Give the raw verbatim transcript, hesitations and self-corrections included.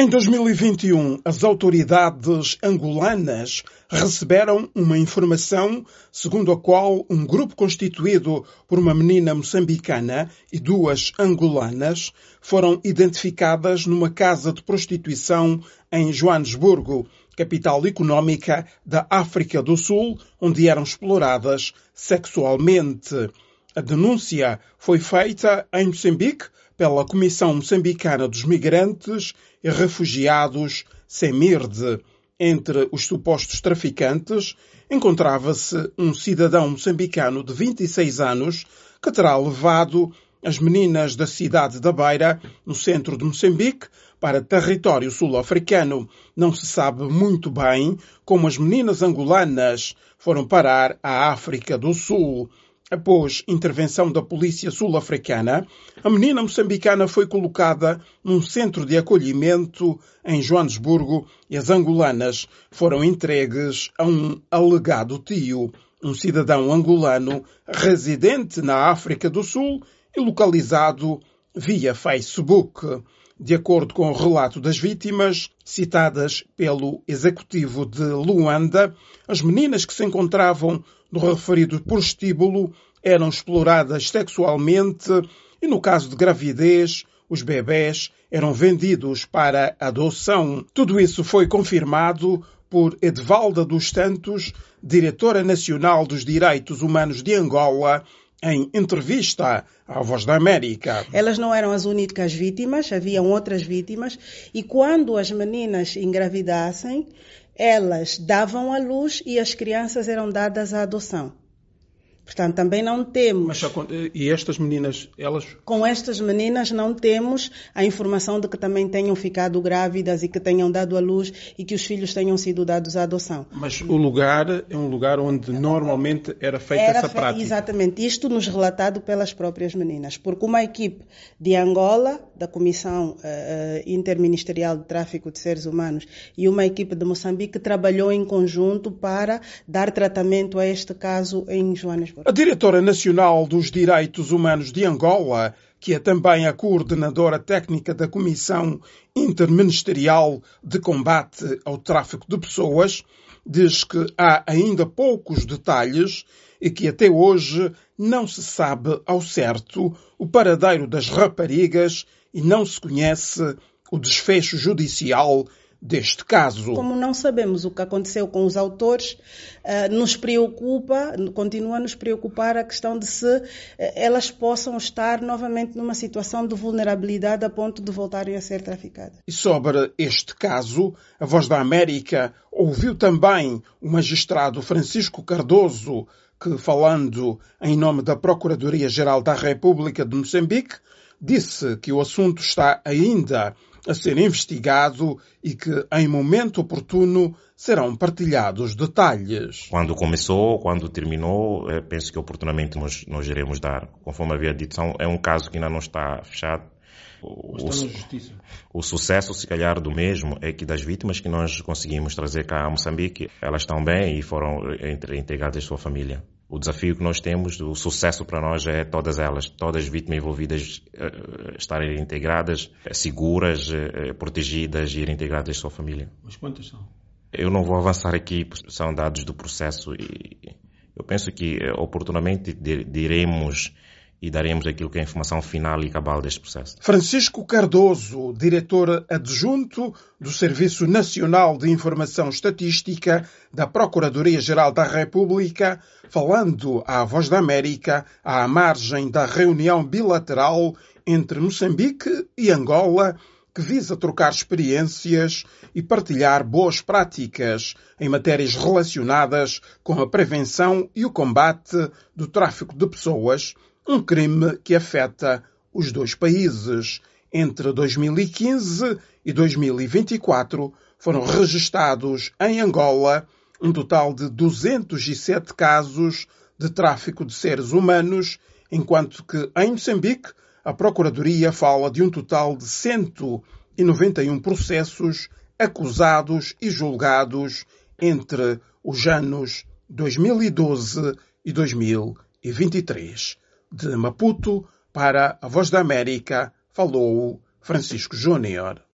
Em dois mil e vinte e um, as autoridades angolanas receberam uma informação segundo a qual um grupo constituído por uma menina moçambicana e duas angolanas foram identificadas numa casa de prostituição em Joanesburgo, capital económica da África do Sul, onde eram exploradas sexualmente. A denúncia foi feita em Moçambique pela Comissão Moçambicana dos Migrantes e Refugiados, CEMIRDE. Entre os supostos traficantes encontrava-se um cidadão moçambicano de vinte e seis anos que terá levado as meninas da cidade da Beira, no centro de Moçambique, para território sul-africano. Não se sabe muito bem como as meninas angolanas foram parar à África do Sul. Após intervenção da polícia sul-africana, a menina moçambicana foi colocada num centro de acolhimento em Joanesburgo e as angolanas foram entregues a um alegado tio, um cidadão angolano residente na África do Sul e localizado via Facebook. De acordo com o relato das vítimas, citadas pelo executivo de Luanda, as meninas que se encontravam no referido prostíbulo eram exploradas sexualmente e, no caso de gravidez, os bebés eram vendidos para adoção. Tudo isso foi confirmado por Edvalda dos Santos, diretora nacional dos Direitos Humanos de Angola, em entrevista à Voz da América. Elas não eram as únicas vítimas, haviam outras vítimas, e quando as meninas engravidassem, elas davam à luz e as crianças eram dadas à adoção. Portanto, também não temos... Mas, e estas meninas, elas... Com estas meninas não temos a informação de que também tenham ficado grávidas e que tenham dado à luz e que os filhos tenham sido dados à adoção. Mas o lugar é um lugar onde normalmente era feita era essa fe... prática. Exatamente. Isto nos relatado pelas próprias meninas. Porque uma equipe de Angola, da Comissão uh, Interministerial de Tráfico de Seres Humanos, e uma equipe de Moçambique trabalhou em conjunto para dar tratamento a este caso em Joanesburgo. A diretora nacional dos Direitos Humanos de Angola, que é também a coordenadora técnica da Comissão Interministerial de Combate ao Tráfico de Pessoas, diz que há ainda poucos detalhes e que até hoje não se sabe ao certo o paradeiro das raparigas e não se conhece o desfecho judicial deste caso. Como não sabemos o que aconteceu com os autores, nos preocupa, continua a nos preocupar a questão de se elas possam estar novamente numa situação de vulnerabilidade a ponto de voltarem a ser traficadas. E sobre este caso, a Voz da América ouviu também o magistrado Francisco Cardoso, que, falando em nome da Procuradoria-Geral da República de Moçambique, disse que o assunto está ainda a ser investigado e que, em momento oportuno, serão partilhados detalhes. Quando começou, quando terminou, penso que oportunamente nós, nós iremos dar. Conforme havia dito, é um caso que ainda não está fechado. O, está na justiça. O sucesso, se calhar, do mesmo é que das vítimas que nós conseguimos trazer cá a Moçambique, elas estão bem e foram integradas à sua família. O desafio que nós temos, o sucesso para nós é todas elas, todas as vítimas envolvidas uh, estarem integradas, seguras, uh, protegidas e irem integradas à sua família. Mas quantas são? Eu não vou avançar aqui, são dados do processo e eu penso que uh, oportunamente diremos e daremos aquilo que é a informação final e cabal deste processo. Francisco Cardoso, diretor adjunto do Serviço Nacional de Informação Estatística da Procuradoria-Geral da República, falando à Voz da América à margem da reunião bilateral entre Moçambique e Angola, que visa trocar experiências e partilhar boas práticas em matérias relacionadas com a prevenção e o combate do tráfico de pessoas, um crime que afeta os dois países. Entre dois mil e quinze e dois mil e vinte e quatro foram registados em Angola um total de duzentos e sete casos de tráfico de seres humanos, enquanto que em Moçambique a Procuradoria fala de um total de cento e noventa e um processos acusados e julgados entre os anos dois mil e doze e dois mil e vinte e três. De Maputo, para a Voz da América, falou Francisco Júnior.